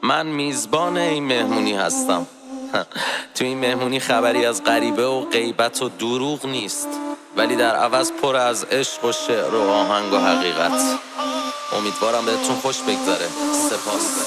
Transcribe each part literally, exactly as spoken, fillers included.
من میزبان این مهمونی هستم. تو این مهمونی خبری از غریبه و غیبت و دروغ نیست، ولی در عوض پر از عشق و شعر و آهنگ و حقیقت. امیدوارم بهتون خوش بگذره. سپاس.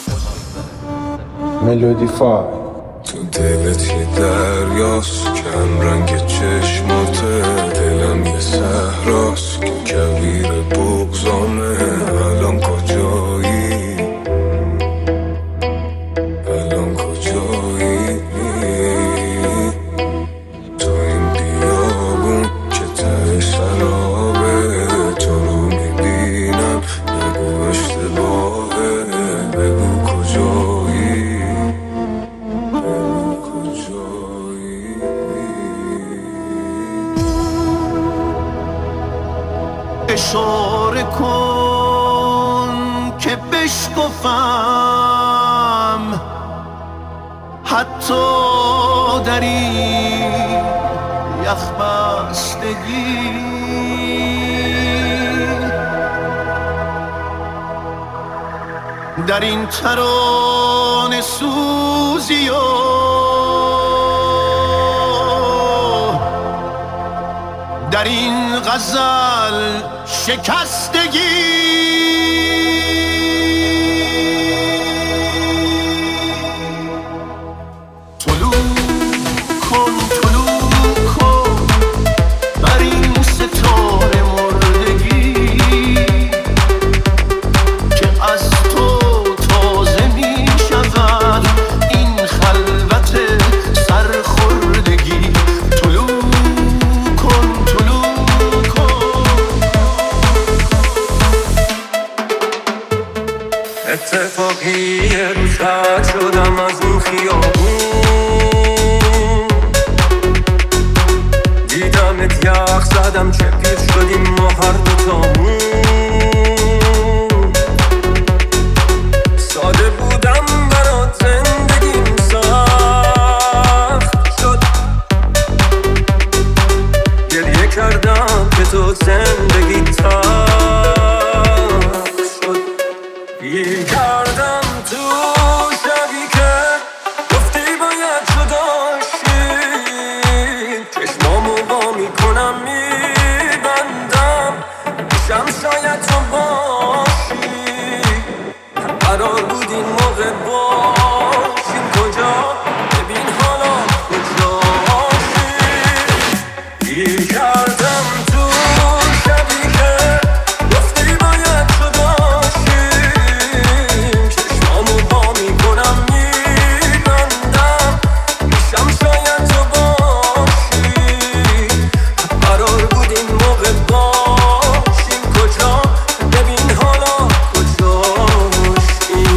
ملودی فا تو دلت یه دریاست، کم رنگ چشماته، دلم یه صحراست که کویر بغضامه. الان کجایی؟ الان کجایی؟ تو این بیابون که ته سرابه، تو رو میبینم نگو اشتباهه. بگو کجایی؟ اشاره کن که بشکفم حتی در این یخ بستگی. در این ترانه سوزی و در این غزل شکستگی. طلوع کن طلوع کن بر این ستاره مردگی که از تو تازه می شود این خلوت سرخوردگی. طلوع کن طلوع کن. اتفاقی یه روز رد شدم از اون خیابون، دیدمت یخ زدم چه پیر شدیم ما هر دوتامون. ساده بودم برات زندگیم سخت شد، گریه کردم که تو زندگی تلخ شد. گیر کردم تو شبی که گفتی باید جداشی، چشمامو وا میکنم میبندم میشم شاید تو باشی. قرار بود این موقع باشیم کجا، ببین حالا کجاشی. گیر کردم تو شبی که گفتی باید جداشی، چشمامو وا میکنم میبندم میشم شاید تو باشی. قرار بود این موقع باشیم کجا، ببین حالا کجاشی.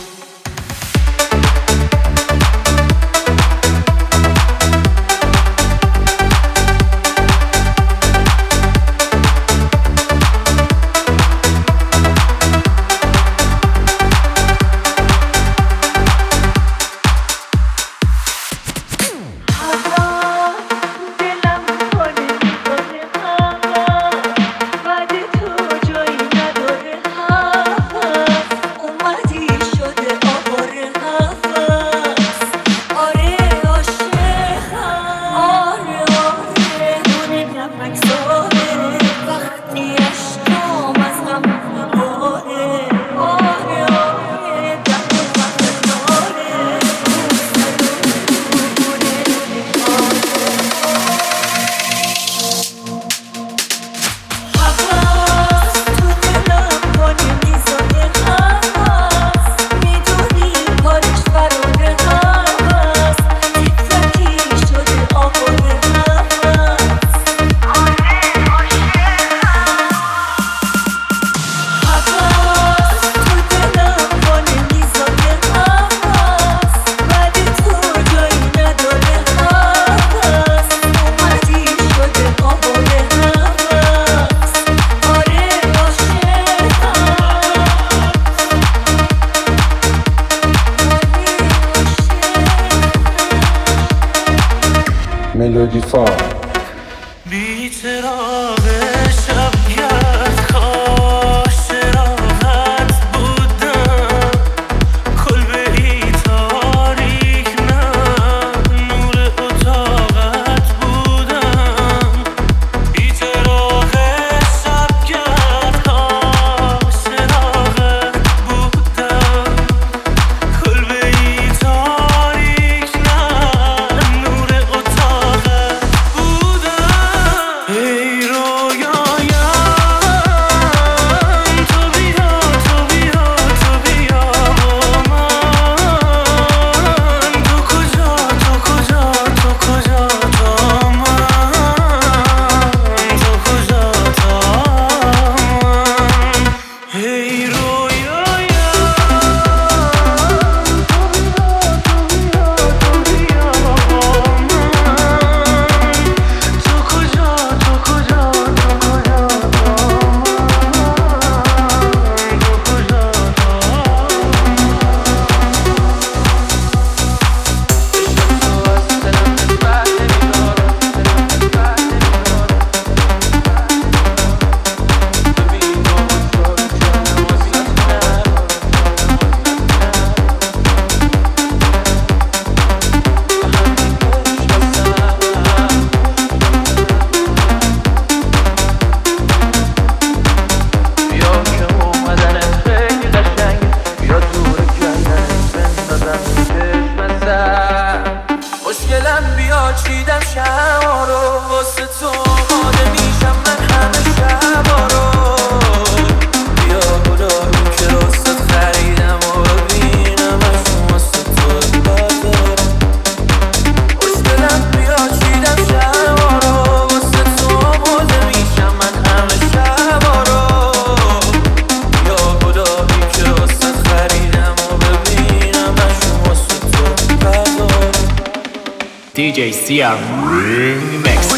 ملودی فا بی چراغ شبگرد کاش راحت بودم، کل دی جی Sia Remix.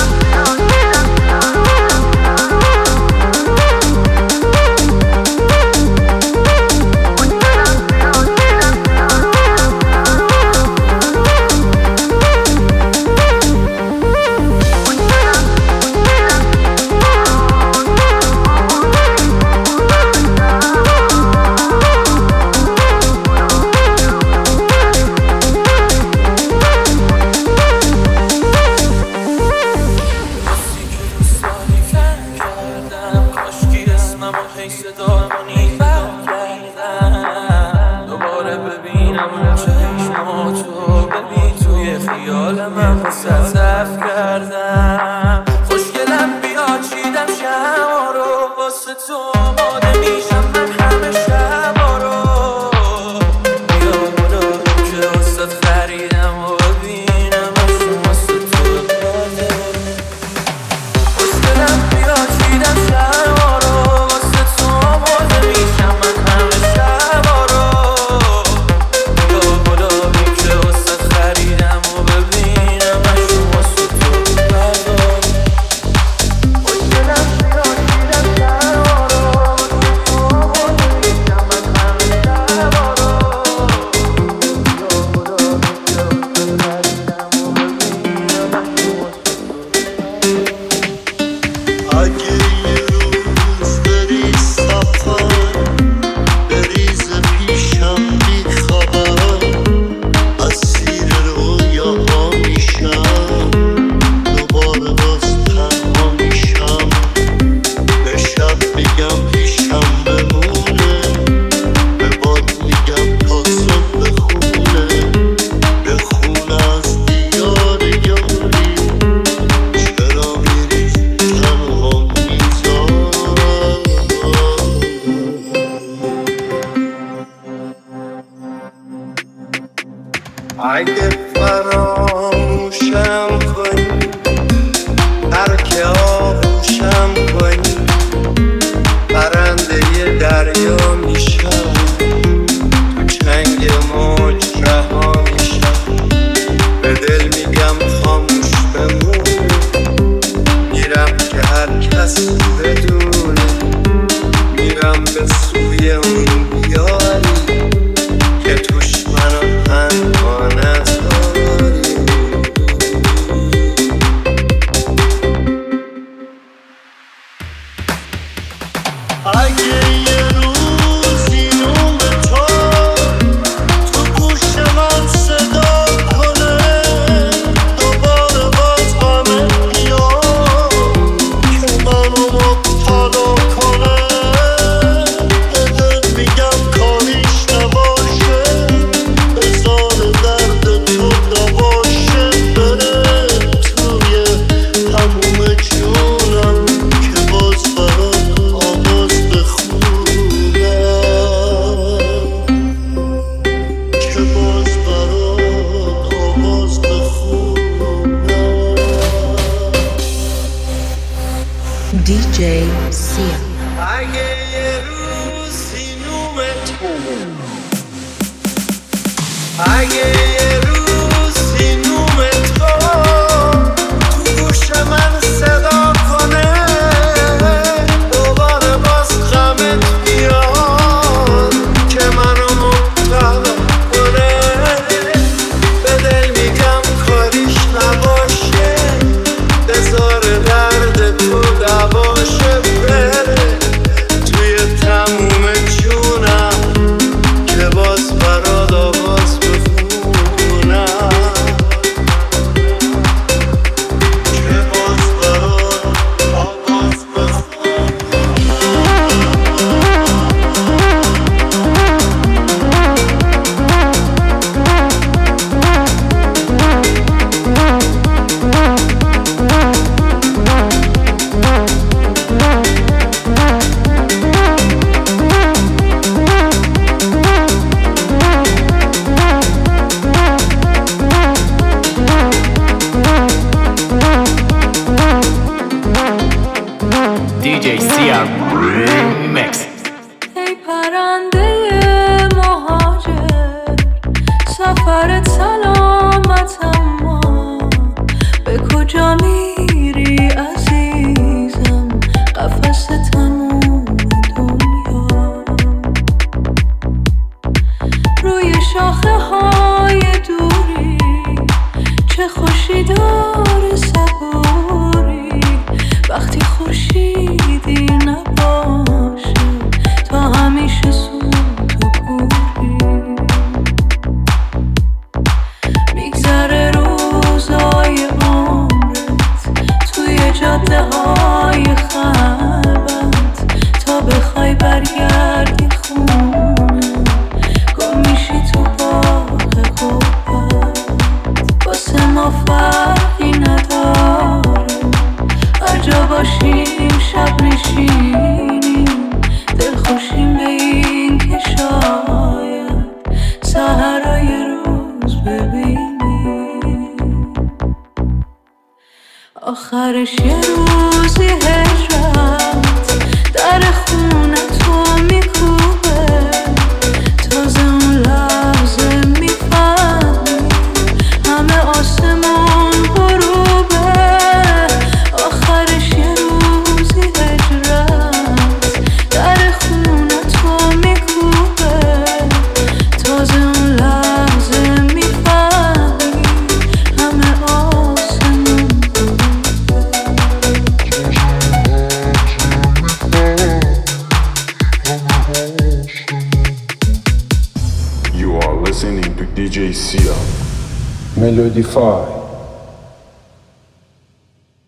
اگه فراموشم کنی هر که آغوشم کنی پرنده دریا میشم تو چنگ موج رها میشم به دل میگم خاموش بمون میرم که هر کس بدونه میرم به سوی اون بیاری که توش منو پنهان از داری. اگه یه روزی نوم تو تو گوش من صدا کنه دوباره باز غمت بیاد که منو مبتلا کنه به دل میگم کاریش نباشه بذار درد تو دواشه بره توی تموم جونم که باز برات آواز بخونم که باز برات آواز بخونم. دی جی Sia. اگه یه روزی نوم تو اگه یه روزی نوم تو تو گوش من صدا کنه دوباره باز غمت بیاد که منو مبتلا کنه به دل میگم کاریش نباشه بذار درد تو دواشه بره توی تموم جونم که باز برات آواز بخونم شاخه های دوری، چه خوشی داره صبوری وقتی خورشیدی نباشه تا همیشه سوت و کوری. میگذره روزای عمرت توی جاده های خلوت تا بخوای برگردی خونه گم میشی تو باغ قوت. واسه ما فرقی نداره هر جا باشیم شب نشینیم دلخوشیم به این که شاید سحرای روز ببینیم. آخرش یه روزی هجرت در خونه تو میکوبه، تازه اون لحظه میفهمی همه آسمون غروبه. آخرش یه روزی هجرت در خونه تو میکوبه، تازه اون لحظه میفهمی همه آسمون You are listening to D J Sia. Melodify.